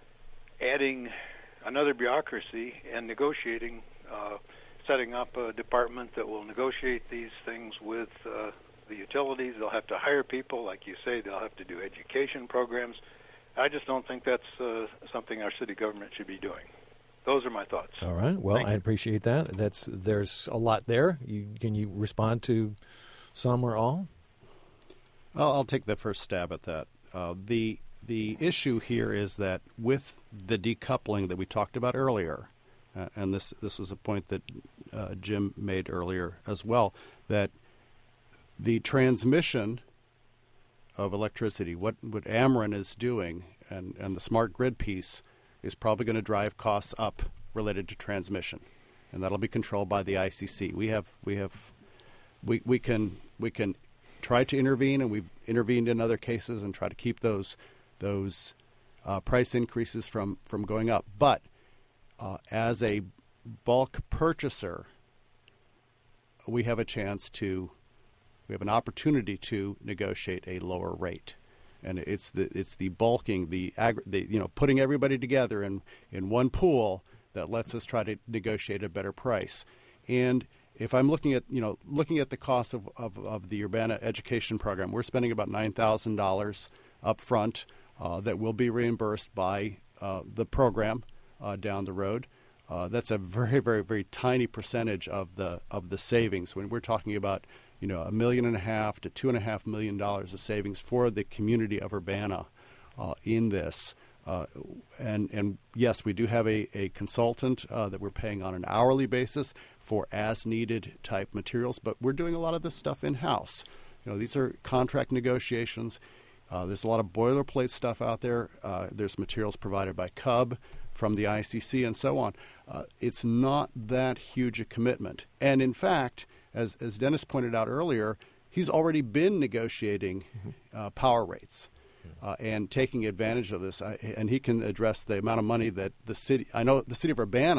adding another bureaucracy and negotiating uh, setting up a department that will negotiate these things with uh, the utilities. They'll have to hire people, like you say. They'll have to do education programs. I just don't think that's uh, something our city government should be doing. Those are my thoughts. All right. Well, Thank I you. appreciate that. That's there's a lot there. You, can you respond to some or all? I'll, I'll take the first stab at that. Uh, the the issue here is that with the decoupling that we talked about earlier, uh, and this this was a point that uh, Jim made earlier as well, that the transmission of electricity, what, what Ameren is doing, and, and the smart grid piece is probably going to drive costs up related to transmission, and that'll be controlled by the I C C. We have we have we we can we can try to intervene, and we've intervened in other cases and try to keep those those uh, price increases from from going up. But uh, as a bulk purchaser, we have a chance to we have an opportunity to negotiate a lower rate. And it's the it's the bulking, the, ag- the you know putting everybody together in, in one pool that lets us try to negotiate a better price. And if I'm looking at you know looking at the cost of, of, of the Urbana education program, we're spending about nine thousand dollars up front uh, that will be reimbursed by uh, the program uh, down the road. Uh, that's a very very very tiny percentage of the of the savings when we're talking about you know, a million and a half to two and a half million dollars of savings for the community of Urbana uh, in this. Uh, and, and yes, we do have a, a consultant uh, that we're paying on an hourly basis for as-needed type materials, but we're doing a lot of this stuff in-house. You know, these are contract negotiations. Uh, there's a lot of boilerplate stuff out there. Uh, there's materials provided by C U B from the I C C and so on. Uh, it's not that huge a commitment. And in fact, As, as Dennis pointed out earlier, he's already been negotiating uh, power rates uh, and taking advantage of this. I, and he can address the amount of money that the city, I know the city of Urbana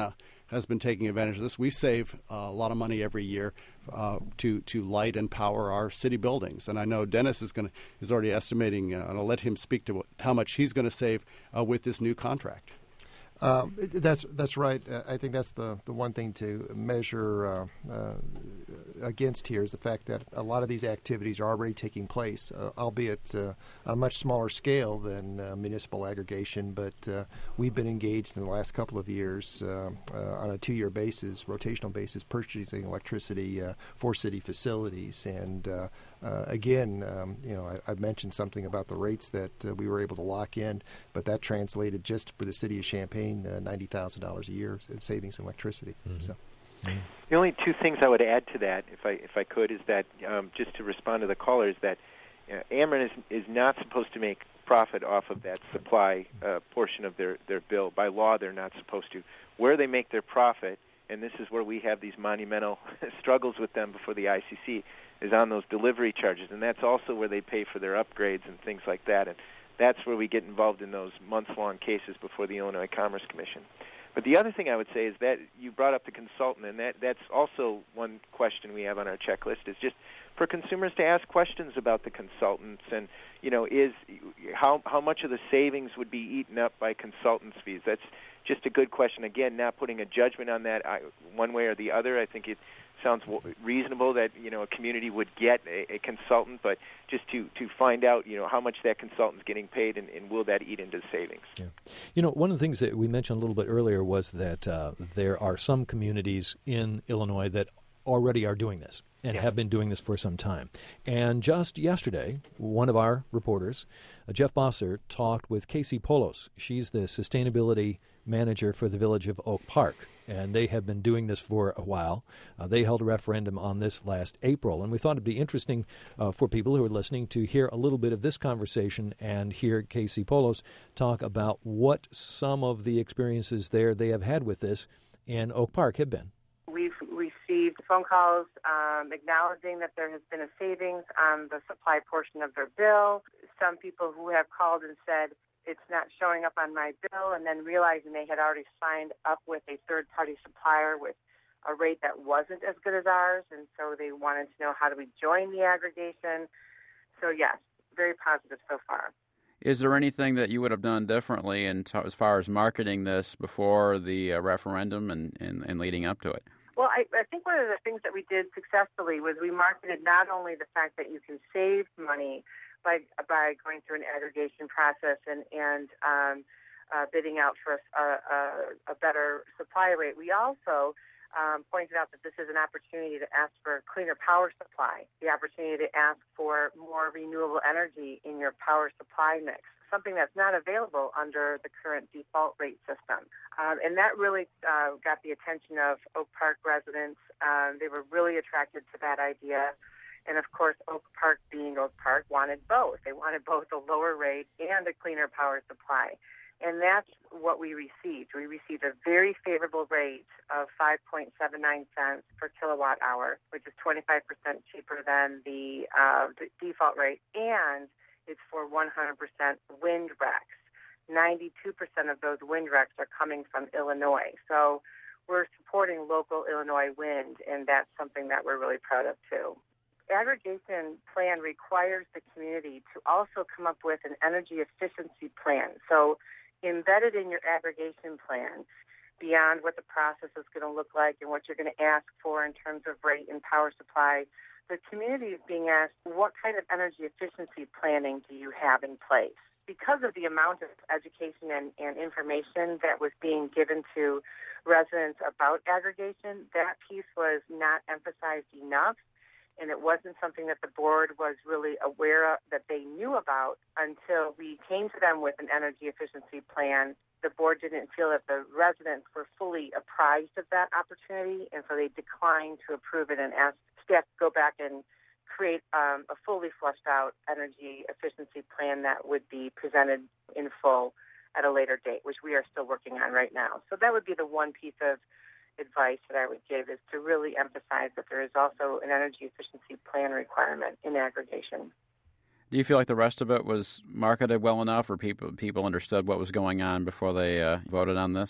has been taking advantage of this. We save uh, a lot of money every year uh, to to light and power our city buildings. And I know Dennis is going to is already estimating, uh, and I'll let him speak to what, how much he's going to save uh, with this new contract. Um, that's that's right. Uh, I think that's the, the one thing to measure uh, uh, against here is the fact that a lot of these activities are already taking place, uh, albeit uh, on a much smaller scale than uh, municipal aggregation. But uh, we've been engaged in the last couple of years uh, uh, on a two-year basis, rotational basis, purchasing electricity uh, for city facilities. And uh, uh, again, um, you know, I, I've mentioned something about the rates that uh, we were able to lock in, but that translated just for the city of Champaign. Uh, ninety thousand dollars a year in savings in electricity. Mm-hmm. So, mm-hmm. The only two things I would add to that, if I if I could, is that um, just to respond to the caller, is that uh, Ameren is is not supposed to make profit off of that supply uh, portion of their, their bill. By law, they're not supposed to. Where they make their profit, and this is where we have these monumental struggles with them before the I C C, is on those delivery charges, and that's also where they pay for their upgrades and things like that. And that's where we get involved in those months-long cases before the Illinois Commerce Commission. But the other thing I would say is that you brought up the consultant, and that, that's also one question we have on our checklist, is just for consumers to ask questions about the consultants and, you know, is how how much of the savings would be eaten up by consultants' fees. That's just a good question. Again, not putting a judgment on that I, one way or the other. I think it sounds reasonable that, you know, a community would get a, a consultant, but just to, to find out, you know, how much that consultant's getting paid and, and will that eat into savings. Yeah. You know, one of the things that we mentioned a little bit earlier was that uh, there are some communities in Illinois that already are doing this and yeah. have been doing this for some time. And just yesterday, one of our reporters, uh, Jeff Bosser, talked with Casey Polos. She's the sustainability manager for the village of Oak Park, and they have been doing this for a while. Uh, they held a referendum on this last April, and we thought it'd be interesting uh, for people who are listening to hear a little bit of this conversation and hear Casey Polos talk about what some of the experiences there they have had with this in Oak Park have been. We've received phone calls um, acknowledging that there has been a savings on the supply portion of their bill. Some people who have called and said, it's not showing up on my bill, and then realizing they had already signed up with a third-party supplier with a rate that wasn't as good as ours, and so they wanted to know, how do we join the aggregation? So, yes, very positive so far. Is there anything that you would have done differently in t- as far as marketing this before the uh, referendum and, and, and leading up to it? Well, I, I think one of the things that we did successfully was we marketed not only the fact that you can save money by by going through an aggregation process and, and um, uh, bidding out for a, a, a better supply rate, we also um, pointed out that this is an opportunity to ask for cleaner power supply, the opportunity to ask for more renewable energy in your power supply mix, something that's not available under the current default rate system. Um, and that really uh, got the attention of Oak Park residents. Um, they were really attracted to that idea. And, of course, Oak Park, being Oak Park, wanted both. They wanted both a lower rate and a cleaner power supply. And that's what we received. We received a very favorable rate of five point seven nine cents per kilowatt hour, which is twenty-five percent cheaper than the, uh, the default rate. And it's for one hundred percent wind recs. ninety-two percent of those wind recs are coming from Illinois. So we're supporting local Illinois wind, and that's something that we're really proud of, too. Aggregation plan requires the community to also come up with an energy efficiency plan. So embedded in your aggregation plan, beyond what the process is going to look like and what you're going to ask for in terms of rate and power supply, the community is being asked, what kind of energy efficiency planning do you have in place? Because of the amount of education and, and information that was being given to residents about aggregation, that piece was not emphasized enough, and it wasn't something that the board was really aware of, that they knew about, until we came to them with an energy efficiency plan. The board didn't feel that the residents were fully apprised of that opportunity, and so they declined to approve it and asked staff to go back and create um, a fully fleshed out energy efficiency plan that would be presented in full at a later date, which we are still working on right now. So that would be the one piece of advice that I would give, is to really emphasize that there is also an energy efficiency plan requirement in aggregation. Do you feel like the rest of it was marketed well enough, or people people understood what was going on before they uh, voted on this?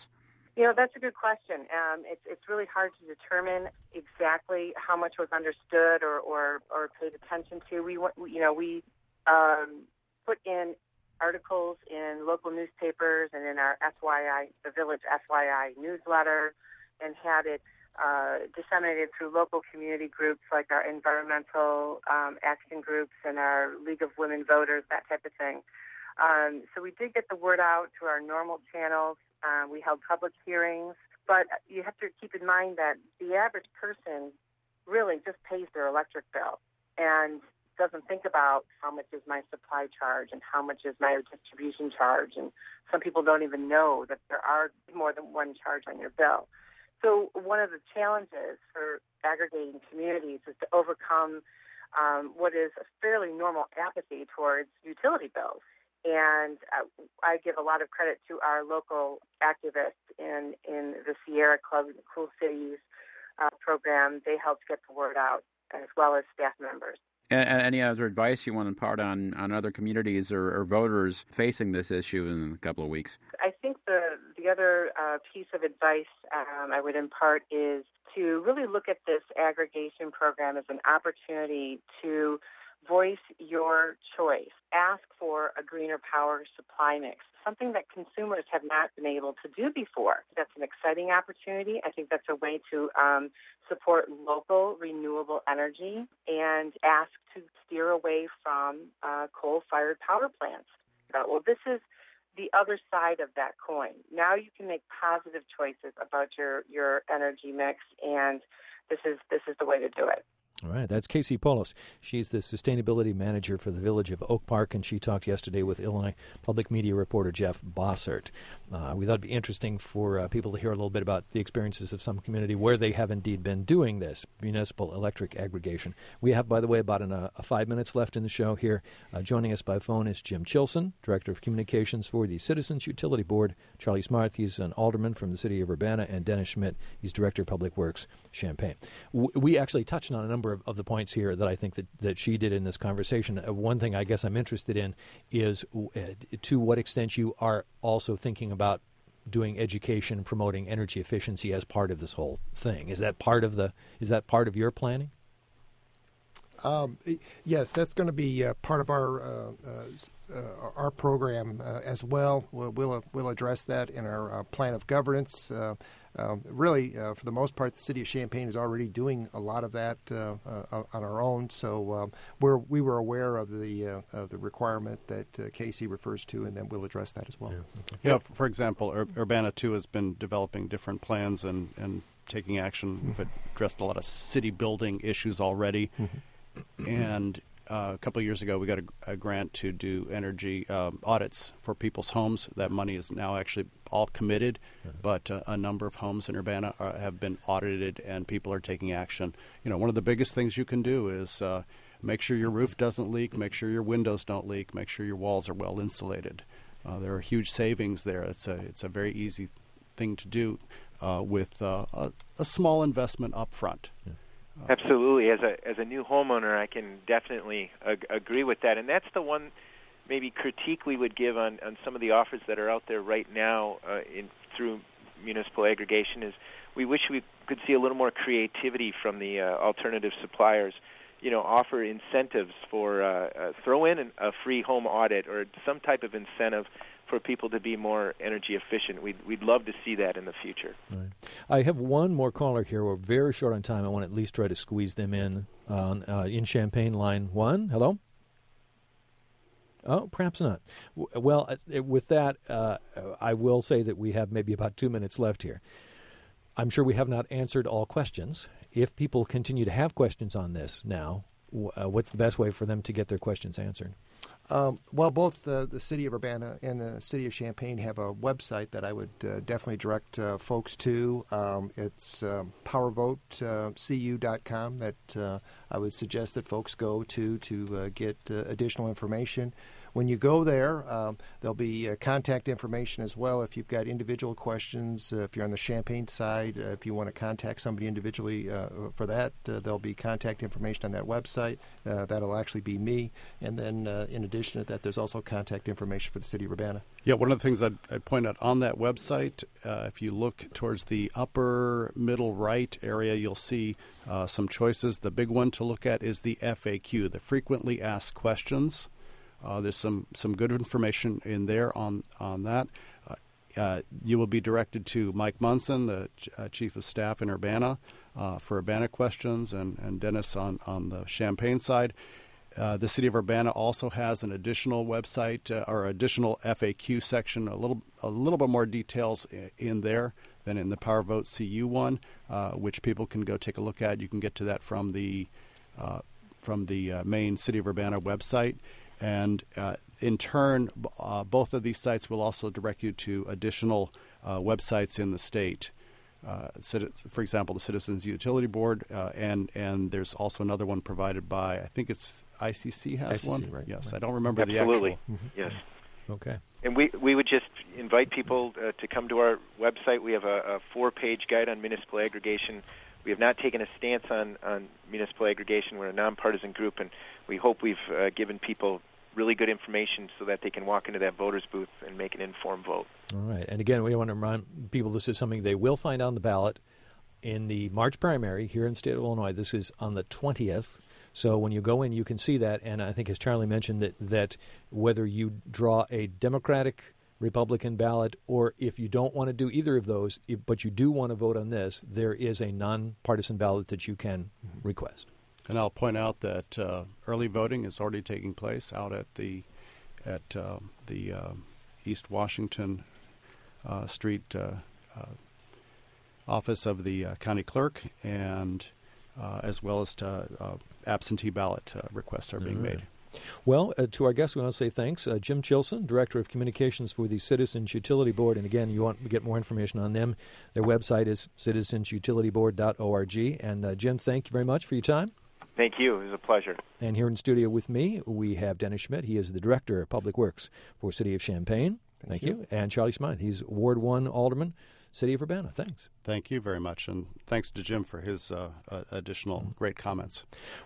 You know, that's a good question. Um, it's it's really hard to determine exactly how much was understood or, or, or paid attention to. We, you know, we um, put in articles in local newspapers and in our S Y I, the Village S Y I newsletter, and had it uh, disseminated through local community groups like our environmental um, action groups and our League of Women Voters, that type of thing. Um, so we did get the word out to our normal channels. Uh, we held public hearings, but you have to keep in mind that the average person really just pays their electric bill and doesn't think about how much is my supply charge and how much is my distribution charge. And some people don't even know that there are more than one charge on your bill. So one of the challenges for aggregating communities is to overcome um, what is a fairly normal apathy towards utility bills. And uh, I give a lot of credit to our local activists in, in the Sierra Club, the Cool Cities uh, program. They helped get the word out, as well as staff members. And, and any other advice you want to impart on, on other communities or, or voters facing this issue in a couple of weeks? I think the, the other uh, piece of advice um, I would impart is to really look at this aggregation program as an opportunity to voice your choice. Ask for a greener power supply mix, something that consumers have not been able to do before. That's an exciting opportunity. I think that's a way to um, support local renewable energy and ask to steer away from uh, coal-fired power plants. Uh, well, this is the other side of that coin. Now you can make positive choices about your, your energy mix, and this is this is the way to do it. All right, that's Casey Polos. She's the sustainability manager for the Village of Oak Park, and she talked yesterday with Illinois public media reporter Jeff Bossert. Uh, we thought it'd be interesting for uh, people to hear a little bit about the experiences of some community where they have indeed been doing this, municipal electric aggregation. We have, by the way, about an, uh, five minutes left in the show here. Uh, joining us by phone is Jim Chilson, Director of Communications for the Citizens Utility Board. Charlie Smart, he's an alderman from the city of Urbana, and Dennis Schmidt, he's Director of Public Works, Champaign. W- we actually touched on a number of, of the points here that I think that, that she did in this conversation. Uh, one thing I guess I'm interested in is uh, to what extent you are also thinking about doing education, promoting energy efficiency as part of this whole thing. Is that part of the? Is that part of your planning? Um, yes, that's going to be uh, part of our uh, uh, our program uh, as well. We'll we'll, we'll address that in our uh, plan of governance. Uh, um, really, uh, for the most part, the city of Champaign is already doing a lot of that uh, uh, on our own. So um, we're we were aware of the uh, of the requirement that uh, Casey refers to, and then we'll address that as well. Yeah, okay. yeah for example, Ur- Urbana too has been developing different plans and and taking action. Mm-hmm. We've addressed a lot of city building issues already. Mm-hmm. And uh, a couple of years ago, we got a, a grant to do energy um, audits for people's homes. That money is now actually all committed, mm-hmm. but uh, a number of homes in Urbana are, have been audited, and people are taking action. You know, one of the biggest things you can do is uh, make sure your roof doesn't leak, make sure your windows don't leak, make sure your walls are well insulated. Uh, there are huge savings there. It's a it's a very easy thing to do uh, with uh, a, a small investment up front. Yeah. Absolutely. As a as a new homeowner, I can definitely ag- agree with that. And that's the one maybe critique we would give on, on some of the offers that are out there right now uh, in through municipal aggregation is we wish we could see a little more creativity from the uh, alternative suppliers. You know, offer incentives for uh, uh, throw in an, a free home audit or some type of incentive for people to be more energy efficient. We'd, we'd love to see that in the future. Right. I have one more caller here. We're very short on time. I want to at least try to squeeze them in on uh, in Champaign, line one. Hello? Oh, perhaps not. W- well, uh, with that, uh, I will say that we have maybe about two minutes left here. I'm sure we have not answered all questions. If people continue to have questions on this now, w- uh, what's the best way for them to get their questions answered? Um, well, both uh, the city of Urbana and the city of Champaign have a website that I would uh, definitely direct uh, folks to. Um, it's um, power vote c u dot com that uh, I would suggest that folks go to to uh, get uh, additional information. when you go there, um, there'll be uh, contact information as well. If you've got individual questions, uh, if you're on the Champaign side, uh, if you want to contact somebody individually uh, for that, uh, there'll be contact information on that website. Uh, that'll actually be me. And then uh, in addition to that, there's also contact information for the city of Urbana. Yeah, one of the things I'd, I'd point out on that website, uh, if you look towards the upper middle right area, you'll see uh, some choices. The big one to look at is the F A Q, the frequently asked questions. Uh, there's some, some good information in there on, on that. Uh, uh, you will be directed to Mike Munson, the uh, Chief of Staff in Urbana, uh, for Urbana questions, and, and Dennis on, on the Champaign side. Uh, the City of Urbana also has an additional website uh, or additional F A Q section, a little a little bit more details in there than in the Power Vote C U one, uh, which people can go take a look at. You can get to that from the uh, from the uh, main City of Urbana website. And uh, in turn, uh, both of these sites will also direct you to additional uh, websites in the state. Uh, for example, the Citizens Utility Board, uh, and and there's also another one provided by, I think it's I C C has I C C, one. Right, yes, right. I don't remember Absolutely. the actual. Mm-hmm. Yes. Okay. And we we would just invite people uh, to come to our website. We have a, a four-page guide on municipal aggregation. We have not taken a stance on, on municipal aggregation. We're a nonpartisan group, and we hope we've uh, given people really good information so that they can walk into that voter's booth and make an informed vote. All right. And again, we want to remind people this is something they will find on the ballot in the March primary here in the state of Illinois. This is on the twentieth. So when you go in, you can see that. And I think, as Charlie mentioned, that, that whether you draw a Democratic, Republican ballot, or if you don't want to do either of those, if, but you do want to vote on this, there is a nonpartisan ballot that you can mm-hmm. request. And I'll point out that uh, early voting is already taking place out at the at uh, the uh, East Washington uh, Street uh, uh, office of the uh, county clerk, and uh, as well as to, uh, absentee ballot uh, requests are being All right. made. Well, uh, to our guests, we want to say thanks. Uh, Jim Chilson, Director of Communications for the Citizens Utility Board. And again, you want to get more information on them. Their website is citizens utility board dot org. And uh, Jim, thank you very much for your time. Thank you. It was a pleasure. And here in studio with me, we have Dennis Schmidt. He is the Director of Public Works for City of Champaign. Thank, Thank you. you. And Charlie Smythe. He's Ward one Alderman, City of Urbana. Thanks. Thank you very much. And thanks to Jim for his uh, uh, additional mm-hmm. great comments.